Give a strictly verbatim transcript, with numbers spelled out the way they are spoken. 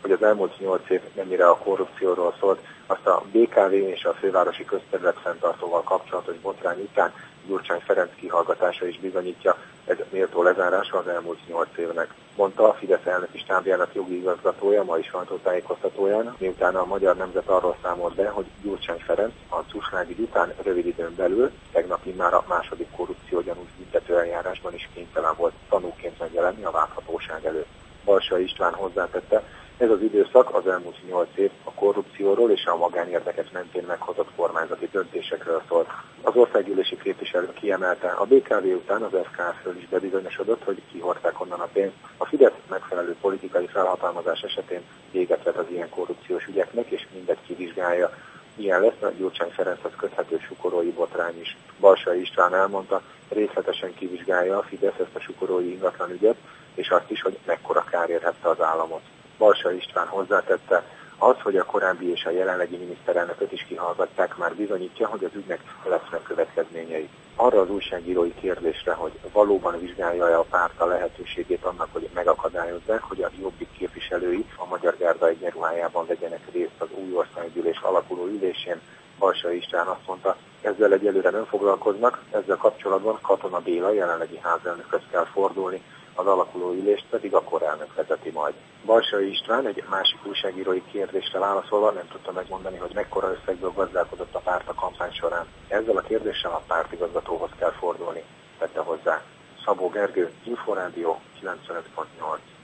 hogy az elmúlt nyolc év mennyire a korrupcióról szólt, azt a bé ká vé és a fővárosi közterület fenntartóval kapcsolatos botrány után Gyurcsány Ferenc kihallgatása is bizonyítja, ez méltó lezárása az elmúlt nyolc évnek, mondta a Fidesz elnöki stábjának jogi igazgatója ma is sajtótájékoztatóján, miután a Magyar Nemzet arról számolt be, hogy Gyurcsány Ferenc a Cusmád után rövid időn belül, tegnap immár a második korrupciógyanús büntetőeljárásban is kénytelen volt tanúként megjelenni a vádhatóság előtt. Balsay István hozzátette, ez az időszak az elmúlt nyolc év a korrupcióról és a magánérdekek mentén meghozott kormányzati döntésekről szólt. Az országgyűlési képviselő kiemelte, a bé ká vé után az ef ká ef-ről is bebizonyosodott, hogy kihordták onnan a pénzt. A Fidesz megfelelő politikai felhatalmazás esetén véget vet az ilyen korrupciós ügyeknek, és mindegy kivizsgálja. Ilyen lesz a Gyurcsány Ferenchez köthető sukorói botrány is. Balsay István elmondta, részletesen kivizsgálja a Fidesz ezt a sukorói ingatlan ügyet, és azt is, hogy mekkora kár érhette az államot. Balsay István hozzátette, az, hogy a korábbi és a jelenlegi miniszterelnököt is kihallgatták, már bizonyítja, hogy az ügynek lesznek következményei. Arra az újságírói kérdésre, hogy valóban vizsgálja-e a párt a lehetőségét annak, hogy megakadályozzák, hogy a Jobbik képviselői a Magyar Gárda egyenruhájában vegyenek részt az új országgyűlés alakuló ülésén, Balsay István azt mondta, ezzel egyelőre nem foglalkoznak, ezzel kapcsolatban Katona Béla jelenlegi házelnökhöz kell fordulni, az alakuló ülést pedig a korelnök vezeti majd. Balsay István egy másik újságírói kérdésre válaszolva nem tudta megmondani, hogy mekkora összegből gazdálkodott a párt a kampány során. Ezzel a kérdéssel a pártigazgatóhoz kell fordulni, tette hozzá. Szabó Gergő, Inforádió kilencvenöt pont nyolc.